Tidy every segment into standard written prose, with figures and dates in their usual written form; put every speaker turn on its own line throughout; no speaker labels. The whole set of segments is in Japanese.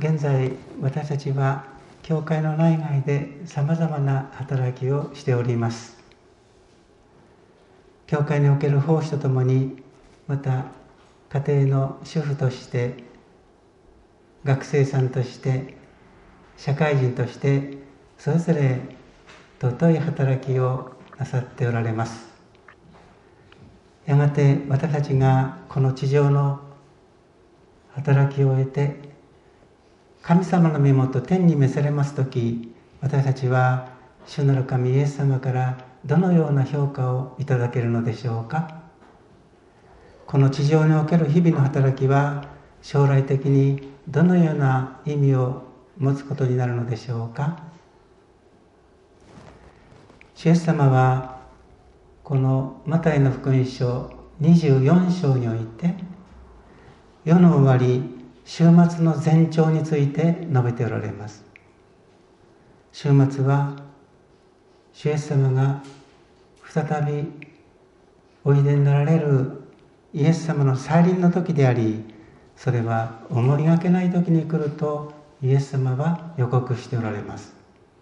現在私たちは教会の内外でさまざまな働きをしております。教会における奉仕とともに、また家庭の主婦として、学生さんとして、社会人として、それぞれ尊い働きをなさっておられます。やがて私たちがこの地上の働きを終えて、神様の身元天に召されますとき、私たちは主なる神イエス様からどのような評価をいただけるのでしょうか。この地上における日々の働きは将来的にどのような意味を持つことになるのでしょうか。主イエス様はこのマタイの福音書24章において、世の終わり、終末の前兆について述べておられます。終末は主イエス様が再びおいでになられるイエス様の再臨の時であり、それは思いがけない時に来るとイエス様は予告しておられます。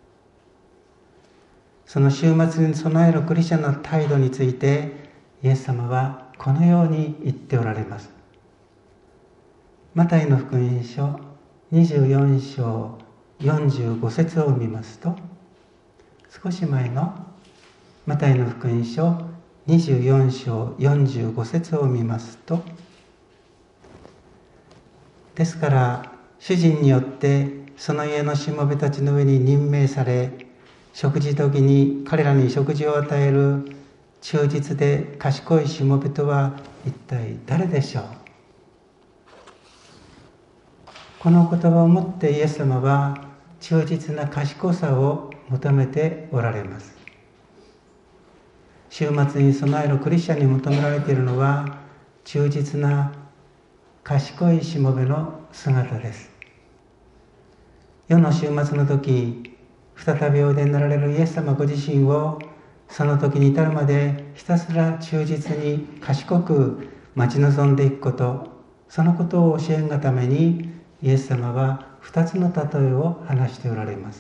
その終末に備えるクリスチャンの態度についてイエス様はこのように言っておられます。マタイの福音書24章45節を見ますと、少し前のマタイの福音書24章45節を見ますと、ですから主人によってその家のしもべたちの上に任命され、食事時に彼らに食事を与える忠実で賢いしもべとは一体誰でしょう。この言葉をもってイエス様は忠実な賢さを求めておられます。終末に備えるクリスチャンに求められているのは忠実な賢いしもべの姿です。世の終末の時、再びおいでになられるイエス様ご自身をその時に至るまでひたすら忠実に賢く待ち望んでいくこと、そのことを教えるがためにイエス様は2つの例えを話しておられます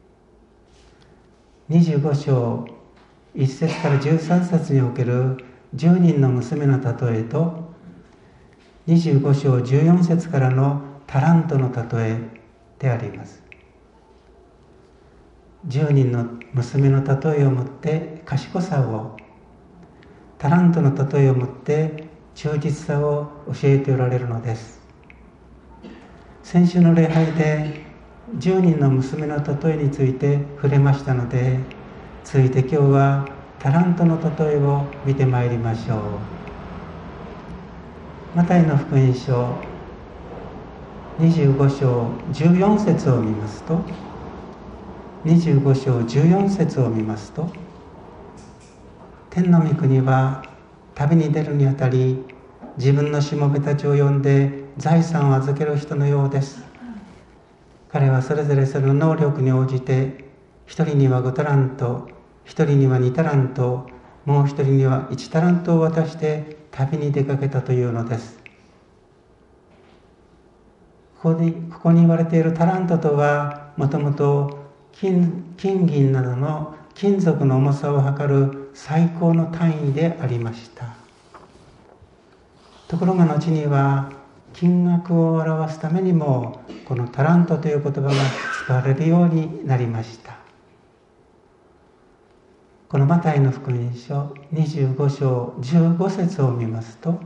。25章1節から13節における10人の娘の例えと、25章14節からのタラントの例えであります。10人の娘の例えをもって賢さを、タラントの例えをもって忠実さを教えておられるのです。先週の礼拝で10人の娘の例えについて触れましたので、続いて今日はタラントの例えを見てまいりましょう。マタイの福音書25章14節を見ますと、25章14節を見ますと、天の御国は旅に出るにあたり、自分のしもべたちを呼んで財産を預ける人のようです。彼はそれぞれその能力に応じて、一人には5タラント、一人には2タラント、もう一人には1タラントを渡して旅に出かけたというのです。ここに言われているタラントとは、もともと金銀などの金属の重さを測る最高の単位でありました。ところが後には金額を表すためにもこのタラントという言葉が使われるようになりました。このマタイの福音書25章15節を見ますと、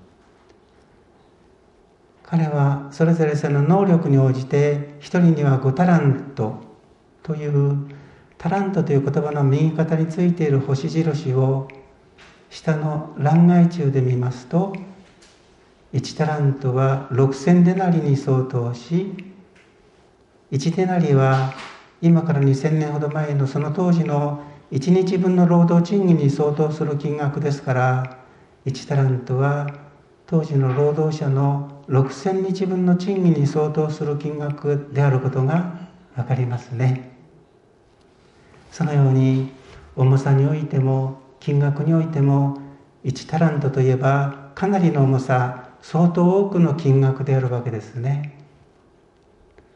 彼はそれぞれその能力に応じて一人には5タラントというタラントという言葉の右肩についている星印を下の欄外中で見ますと、1タラントは6000デナリに相当し、1デナリは今から2000年ほど前のその当時の1日分の労働賃金に相当する金額ですから、1タラントは当時の労働者の6000日分の賃金に相当する金額であることがわかりますね。そのように重さにおいても金額においても1タラントといえばかなりの重さ、相当多くの金額であるわけですね。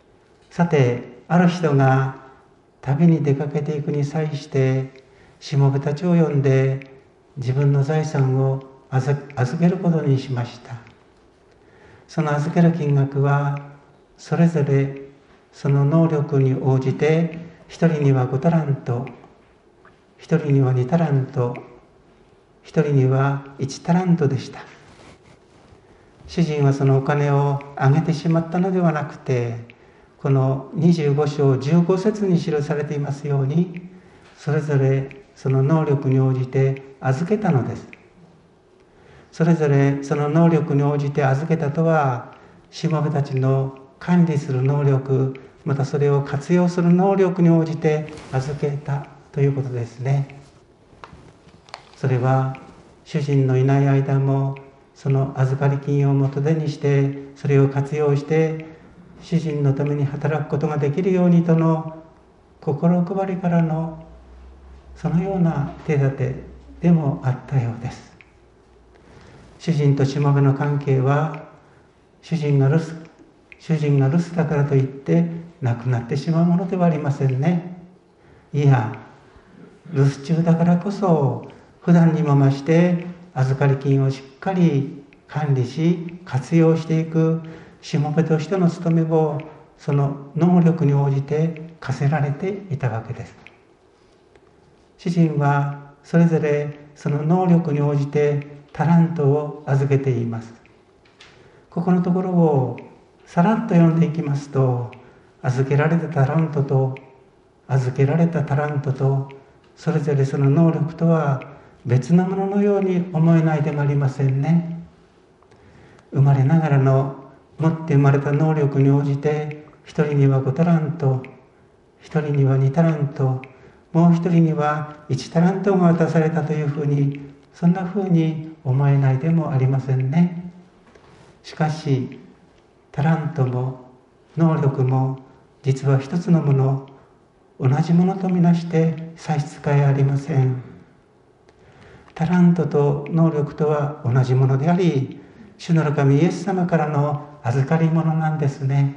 さて、ある人が旅に出かけていくに際してしもべたちを呼んで自分の財産を預けることにしました。その預ける金額はそれぞれその能力に応じて、一人には5タラント、一人には2タラント、一人には1タラントでした。主人はそのお金をあげてしまったのではなくて、この25章15節に記されていますように、それぞれその能力に応じて預けたのです。それぞれその能力に応じて預けたとは、しもべたちの管理する能力、またそれを活用する能力に応じて預けたということですね。それは主人のいない間もその預かり金を元手にして、それを活用して主人のために働くことができるようにとの心配りからのそのような手立てでもあったようです。主人としもべの関係は、主人が留守だからといってなくなってしまうものではありませんね。いや、留守中だからこそ普段にも増して預かり金をしっかり管理し活用していくしもべとしての務めを、その能力に応じて課せられていたわけです。主人はそれぞれその能力に応じてタラントを預けています。ここのところをさらっと読んでいきますと、預けられたタラントと預けられたタラントと、それぞれその能力とは別なもののように思えないでもありませんね。生まれながらの持って生まれた能力に応じて、一人には5タラント、一人には2タラント、もう一人には1タラントが渡されたというふうに、そんなふうに思えないでもありませんね。しかしタラントも能力も実は一つのもの、同じものとみなして差し支えありません。タラントと能力とは同じものであり、主なる神イエス様からの預かり物なんですね。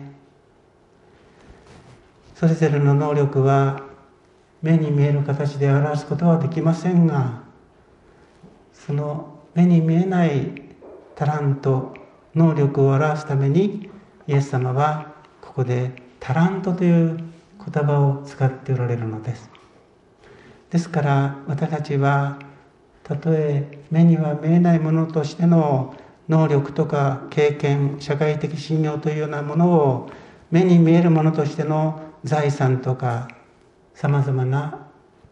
それぞれの能力は目に見える形で表すことはできませんが、その目に見えないタラント、能力を表すためにイエス様はここでタラントという言葉を使っておられるのです。ですから私たちは、たとえ目には見えないものとしての能力とか経験、社会的信用というようなものを目に見えるものとしての財産とかさまざまな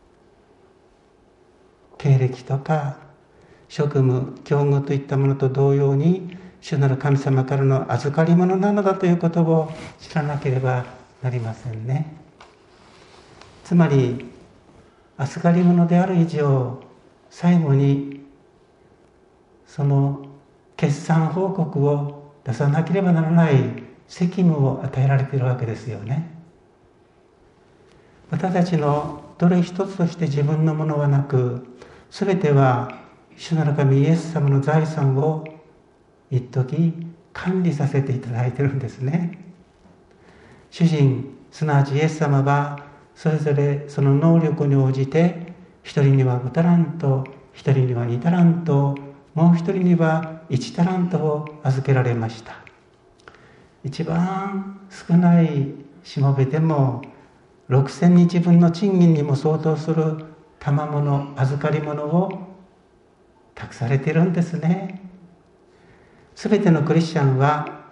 経歴とか職務、境遇といったものと同様に、主なる神様からの預かり物なのだということを知らなければなりませんね。つまり預かり物である以上、最後にその決算報告を出さなければならない責務を与えられているわけですよね。私たちのどれ一つとして自分のものはなく、すべては主なる神イエス様の財産を一時管理させていただいているんですね。主人、すなわちイエス様はそれぞれその能力に応じて、一人には5タラント、一人には2タラント、もう一人には1タラントを預けられました。一番少ないしもべでも6000日分の賃金にも相当する賜物、預かり物を託されているんですね。すべてのクリスチャンは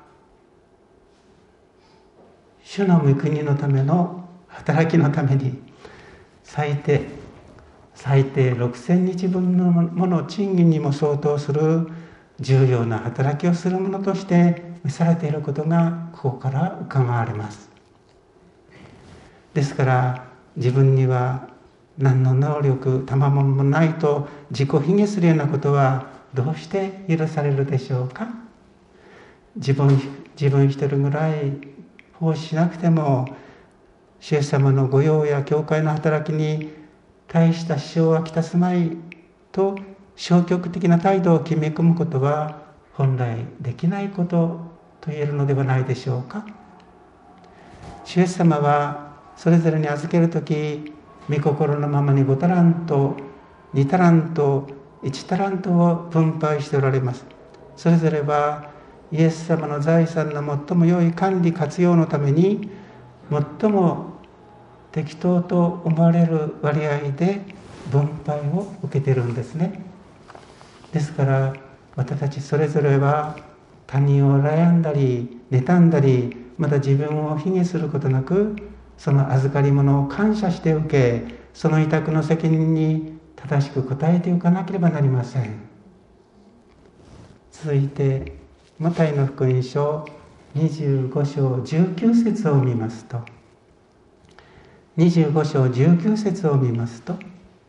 主の御国のための働きのために最低6000日分のもの賃金にも相当する重要な働きをするものとして召されていることがここから伺われます。ですから自分には何の能力、賜物もないと自己卑下するようなことはどうして許されるでしょうか。自分一人ぐらい奉仕しなくても、主イエス様の御用や教会の働きに大した支障はきたすまいと消極的な態度を決め込むことは本来できないことと言えるのではないでしょうか。 主イエス様はそれぞれに預けるとき、御心のままに5タラント、2タラント、1タラントを分配しておられます。それぞれはイエス様の財産の最も良い管理活用のために、最も適当と思われる割合で分配を受けているんですね。ですから私たちそれぞれは他人を羨んだり妬んだり、また自分を卑下することなく、その預かり物を感謝して受け、その委託の責任に正しく応えていかなければなりません。続いてマタイの福音書25章19節を見ますと、25章19節を見ますと、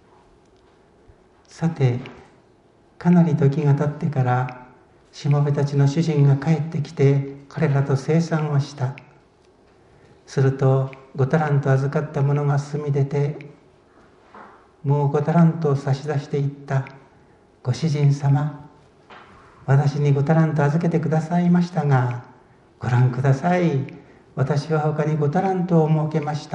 さてかなり時が経ってからしもべたちの主人が帰ってきて彼らと清算をした。すると5タラント預かった者が進み出て、もう5タラントを差し出していった。ご主人様、私に5タラント預けてくださいましたが、ご覧ください。私は他に5タラントを設けました。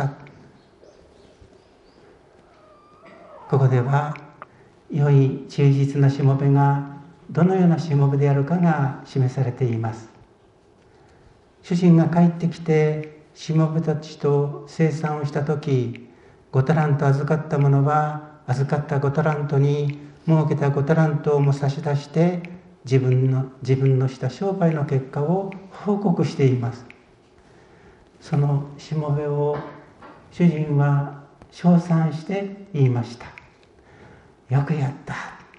ここでは良い忠実なしもべがどのようなしもべであるかが示されています。主人が帰ってきてしもべたちと清算をしたとき、5タラント預かった者は預かった5タラントに設けた5タラントをも差し出して、自分のした商売の結果を報告しています。そのしもべを主人は称賛して言いました。よくやった。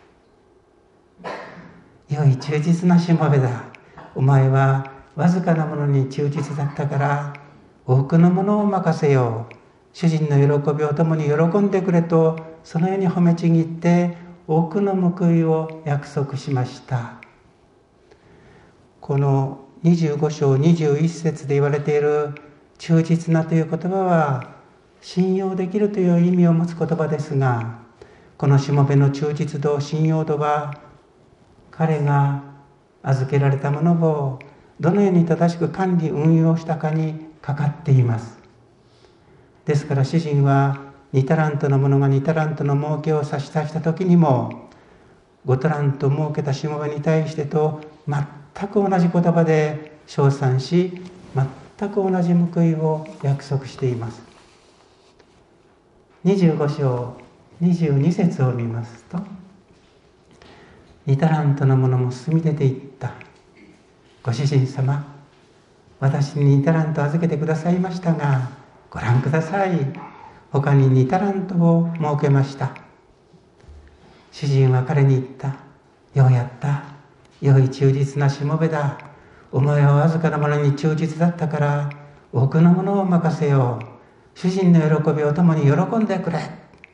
良い忠実なしもべだ。お前はわずかなものに忠実だったから多くのものを任せよう。主人の喜びを共に喜んでくれと、そのように褒めちぎって多くの報いを約束しました。この25章21節で言われている忠実なという言葉は、信用できるという意味を持つ言葉ですが、このしもべの忠実度、信用度は、彼が預けられたものをどのように正しく管理運用したかにかかっています。ですから主人は2タラントの者が2タラントの儲けを差し出した時にも、5タラント儲けたしもべに対してと全く同じ言葉で称賛し、全く同じ報いを約束しています。25章22節を見ますと、2タラントの者も進み出ていった。ご主人様、私に2タラント預けてくださいましたが、ご覧ください。他に2タラントを設けました。主人は彼に言った。ようやった。良い忠実なしもべだ。お前はわずかなものに忠実だったから多くのものを任せよう。主人の喜びを共に喜んでくれ。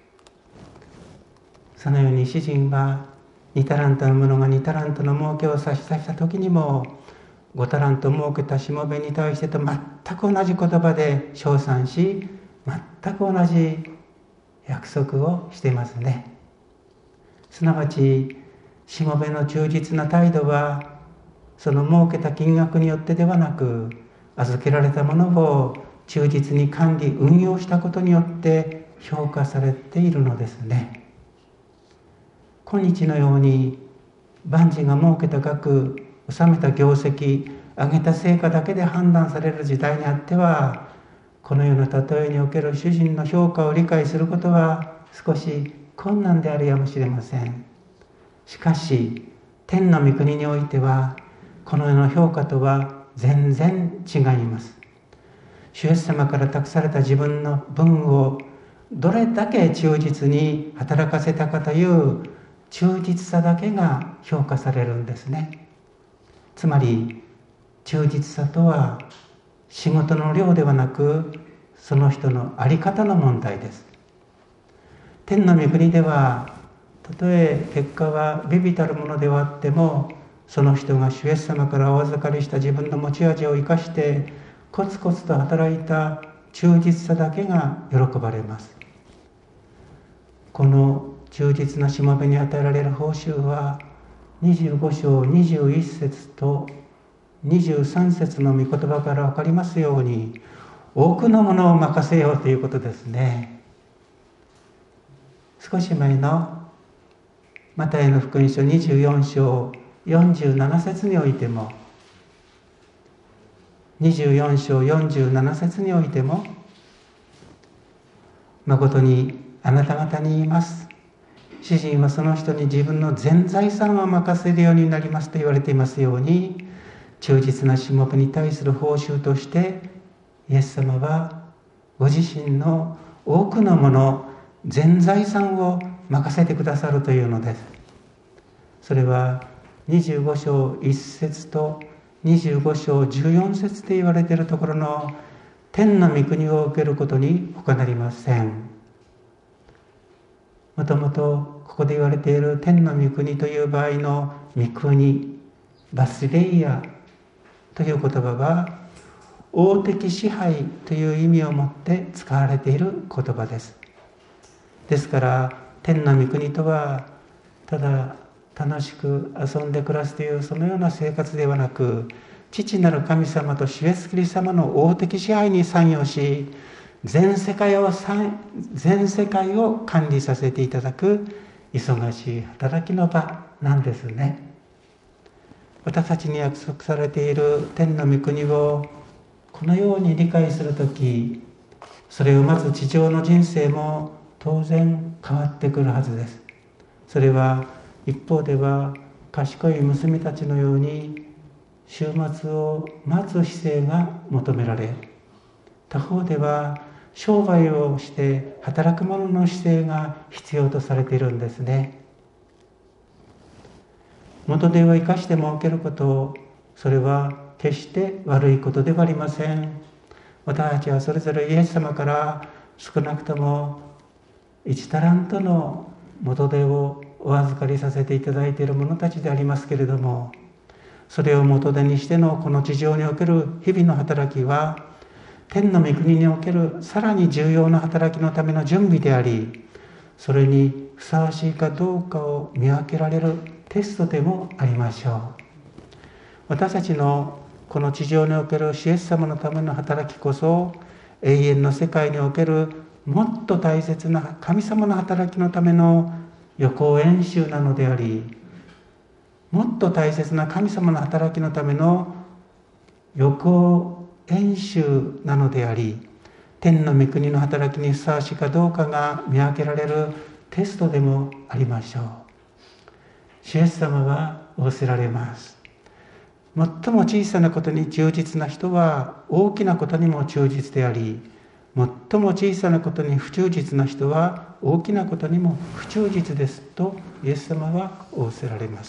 そのように主人は2タラントの者が2タラントの儲けを差し出した時にも、5タラント儲けたしもべに対してと全く同じ言葉で称賛し、全く同じ約束をしていますね。すなわちしもべの忠実な態度は、その儲けた金額によってではなく、預けられたものを忠実に管理運用したことによって評価されているのですね。今日のように万事が儲けた額、収めた業績、上げた成果だけで判断される時代にあっては、このような例えにおける主人の評価を理解することは少し困難であるやもしれません。しかし天の御国においては、この世の評価とは全然違います。主イエス様から託された自分の分をどれだけ忠実に働かせたかという忠実さだけが評価されるんですね。つまり忠実さとは仕事の量ではなく、その人の在り方の問題です。天の御国では、たとえ結果は微々たるものではあっても、その人が主イエス様からお預かりした自分の持ち味を生かしてコツコツと働いた忠実さだけが喜ばれます。この忠実なしもべに与えられる報酬は、25章21節と23節の御言葉から分かりますように、 多くのものを任せようということですね。少し前のマタイの福音書24章47節においても、24章47節においても、誠にあなた方に言います。主人はその人に自分の全財産を任せるようになりますと言われていますように、忠実なしもべに対する報酬として、イエス様はご自身の多くのもの、全財産を任せてくださるというのです。それは25章1節と25章14節で言われているところの天の御国を受けることに他なりません。もともとここで言われている天の御国という場合の御国、バスレイヤという言葉は王的支配という意味を持って使われている言葉です。ですから天の御国とはただ楽しく遊んで暮らすというそのような生活ではなく、父なる神様と主イエスキリスト様の王的支配に参与し、全世界を管理させていただく忙しい働きの場なんですね。私たちに約束されている天の御国をこのように理解するとき、それを待つ地上の人生も当然変わってくるはずです。それは一方では賢い娘たちのように週末を待つ姿勢が求められ、他方では商売をして働く者の姿勢が必要とされているんですね。元手を生かして儲けること、それは決して悪いことではありません。私たちはそれぞれイエス様から少なくとも1タラントの元手をお預かりさせていただいている者たちでありますけれども、それを元手にしてのこの地上における日々の働きは、天の御国におけるさらに重要な働きのための準備であり、それにふさわしいかどうかを見分けられるテストでもありましょう。私たちのこの地上における主イエス様のための働きこそ、永遠の世界におけるもっと大切な神様の働きのための予行演習なのであり、もっと大切な神様の働きのための予行演習なのであり、天の御国の働きにふさわしいかどうかが見分けられるテストでもありましょう。主イエス様は仰せられます。最も小さなことに忠実な人は大きなことにも忠実であり、最も小さなことに不忠実な人は大きなことにも不忠実ですとイエス様は仰せられます。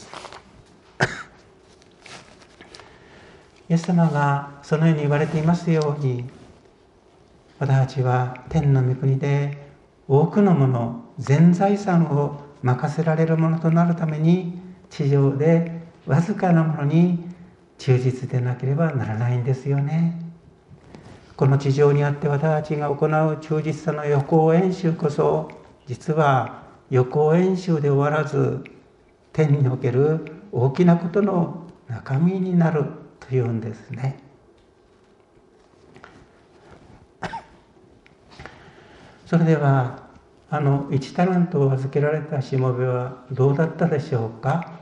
イエス様がそのように言われていますように、私たちは天の御国で多くのもの、全財産を任せられるものとなるために、地上でわずかなものに忠実でなければならないんですよね。この地上にあって私たちが行う忠実さの予行演習こそ、実は予行演習で終わらず、天における大きなことの中身になるというんですね。それでは1タラントを預けられたしもべはどうだったでしょうか。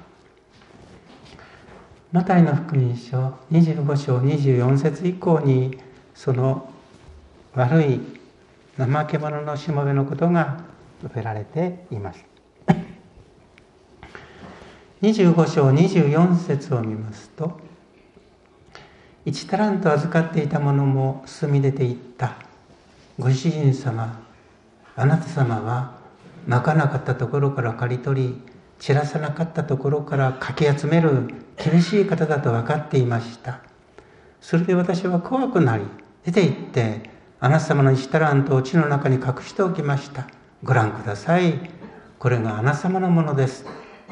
マタイの福音書25章24節以降に、その悪い怠け者のしもべのことが述べられています。25章24節を見ますと、1タラント預かっていた者も進み出ていった。ご主人様、あなた様はまかなかったところから刈り取り、散らさなかったところからかき集める厳しい方だと分かっていました。それで私は怖くなり、出て行ってあなた様の1タラントを地の中に隠しておきました。ご覧ください。これがあなた様のものです。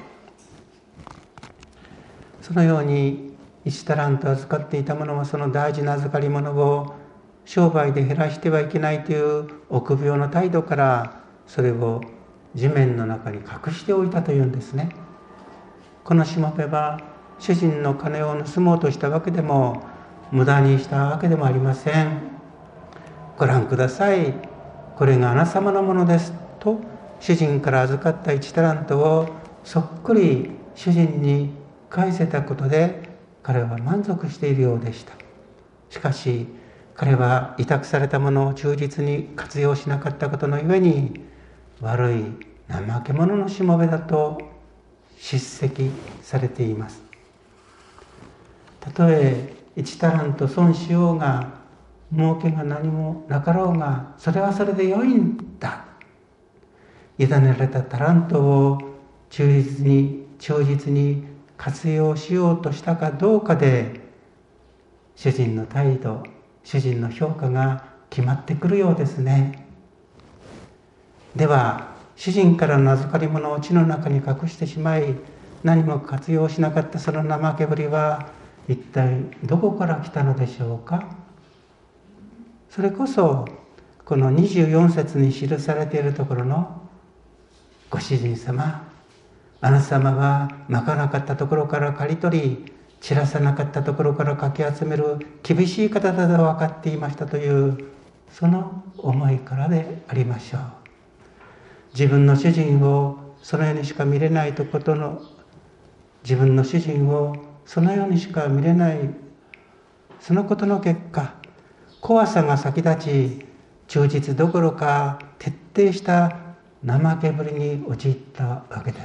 そのように1タラント預かっていた者は、その大事な預かり物を商売で減らしてはいけないという臆病な態度から、それを地面の中に隠しておいたというんですね。このしもべは主人の金を盗もうとしたわけでも、無駄にしたわけでもありません。 ご覧ください、これがあなた様のものですと主人から預かった1タラントをそっくり主人に返せたことで彼は満足しているようでした。しかし彼は委託されたものを忠実に活用しなかったことのゆえに、悪い怠け者のしもべだと叱責されています。たとえ1タラント損しようが儲けが何もなかろうが、それはそれで良いんだ。委ねられたタラントを忠実に活用しようとしたかどうかで、主人の態度、主人の評価が決まってくるようですね。では、主人からの預かり物を地の中に隠してしまい、何も活用しなかったその怠けぶりは一体どこから来たのでしょうか。それこそこの24節に記されているところの、ご主人様、あなた様はまかなかったところから刈り取り、散らさなかったところからかき集める厳しい方だと分かっていましたという、その思いからでありましょう。自分の主人をそのようにしか見れないとことの、自分の主人をそのようにしか見れない、そのことの結果、怖さが先立ち、忠実どころか徹底した怠けぶりに陥ったわけです。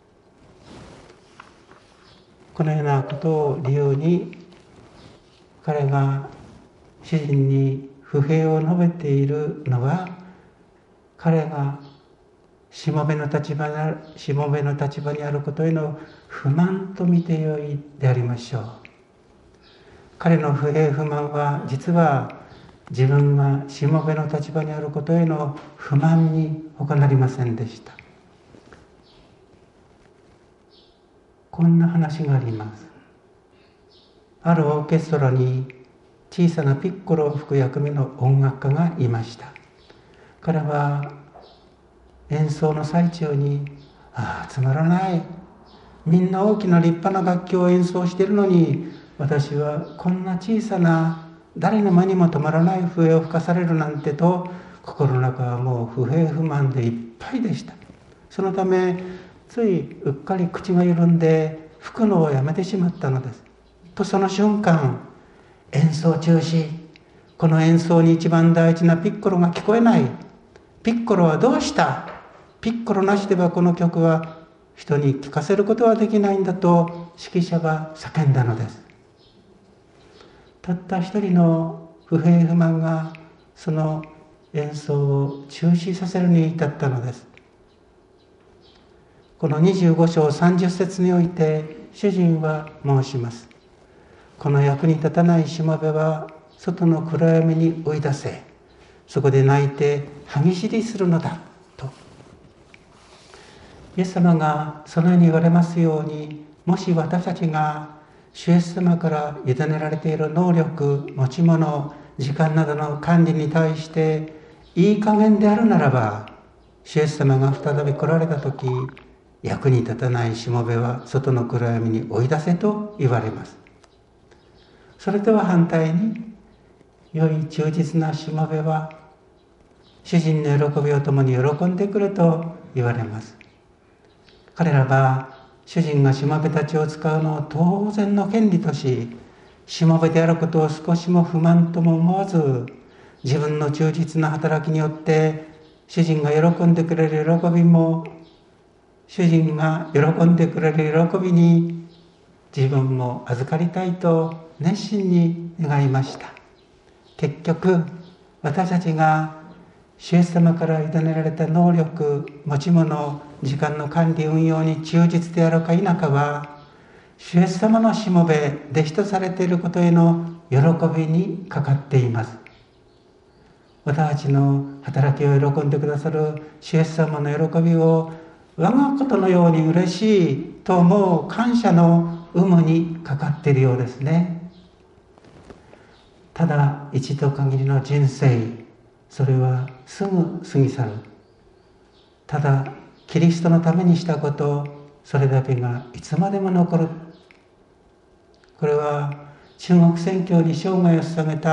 このようなことを理由に、彼が主人に不平を述べているのは、彼がしもべの立場にあることへの不満と見てよいでありましょう。彼の不平不満は、実は自分がしもべの立場にあることへの不満に他なりませんでした。こんな話があります。あるオーケストラに小さなピッコロを吹く役目の音楽家がいました。彼は演奏の最中に、つまらない。みんな大きな立派な楽器を演奏しているのに、私はこんな小さな誰の目にも止まらない笛を吹かされるなんてと、心の中はもう不平不満でいっぱいでした。そのためついうっかり口が緩んで吹くのをやめてしまったのです。とその瞬間、演奏中止。この演奏に一番大事なピッコロが聞こえない。ピッコロはどうした？ピッコロなしではこの曲は人に聴かせることはできないんだと指揮者は叫んだのです。たった一人の不平不満がその演奏を中止させるに至ったのです。この25章30節において主人は申します。この役に立たないしもべは外の暗闇に追い出せ、そこで泣いて歯ぎしりするのだと。イエス様がそのように言われますように、もし私たちが主イエス様から委ねられている能力、持ち物、時間などの管理に対していい加減であるならば、主イエス様が再び来られた時、役に立たないしもべは外の暗闇に追い出せと言われます。それとは反対に、良い忠実なしもべは主人の喜びを共に喜んでくれと言われます。彼らは主人がしもべたちを使うのを当然の権利とし、しもべであることを少しも不満とも思わず、自分の忠実な働きによって主人が喜んでくれる喜びも、主人が喜んでくれる喜びに自分も預かりたいと熱心に願いました。結局、私たちが主イエス様から委ねられた能力、持ち物、時間の管理運用に忠実であるか否かは、主イエス様のしもべ、弟子とされていることへの喜びにかかっています。私たちの働きを喜んでくださる主イエス様の喜びを我がことのように嬉しいと思う感謝の有無にかかっているようですね。ただ一度限りの人生、それはすぐ過ぎ去る。ただキリストのためにしたこと、それだけがいつまでも残る。これは中国宣教に生涯を捧げた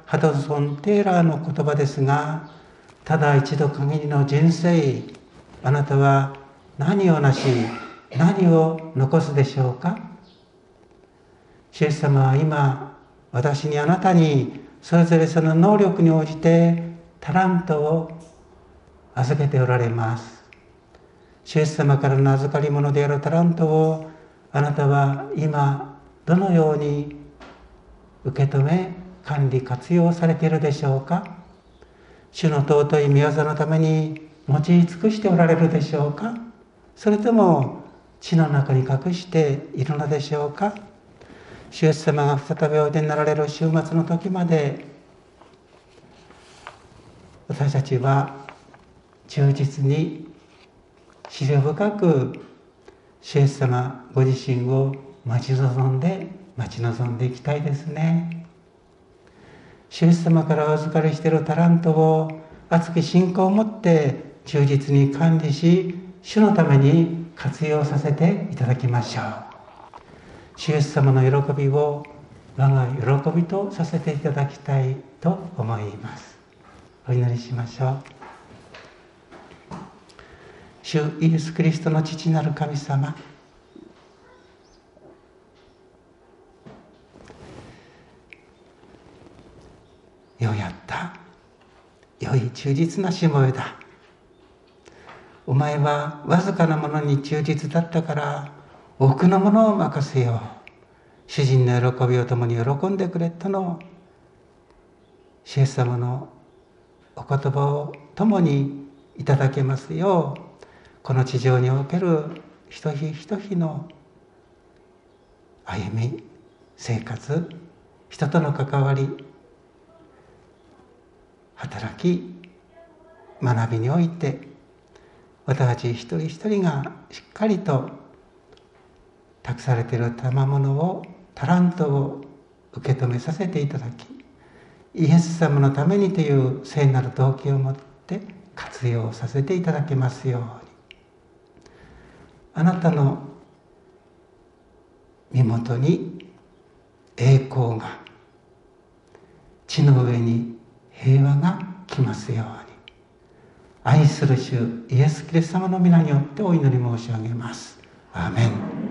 ハドソン・テイラーの言葉ですが、ただ一度限りの人生、あなたは何をなし、何を残すでしょうか。主イエス様は今、私にあなたにそれぞれその能力に応じてタラントを預けておられます。主イエス様からの預かり物であるタラントをあなたは今どのように受け止め管理活用されているでしょうか。主の尊い御業のために用い尽くしておられるでしょうか。それとも地の中に隠しているのでしょうか。主イエス様が再びおいでになられる終末の時まで、私たちは忠実に思慮深く主イエス様ご自身を待ち望んでいきたいですね。主イエス様からお預かりしているタラントを熱き信仰を持って忠実に管理し、主のために活用させていただきましょう。主イエス様の喜びを我が喜びとさせていただきたいと思います。お祈りしましょう。主イエスキリストの父なる神様、ようやった、良い忠実なしもべだ。お前はわずかなものに忠実だったから多くのものを任せよう。主人の喜びを共に喜んでくれとの主イエス様のお言葉を共にいただけますよう、この地上における一人一人の歩み、生活、人との関わり、働き、学びにおいて、私たち一人一人がしっかりと託されている賜物を、タラントを受け止めさせていただき、イエス様のためにという聖なる動機を持って活用させていただけますように。あなたの身元に栄光が、地の上に平和が来ますように。愛する主イエス・キリスト様の皆によってお祈り申し上げます。アーメン。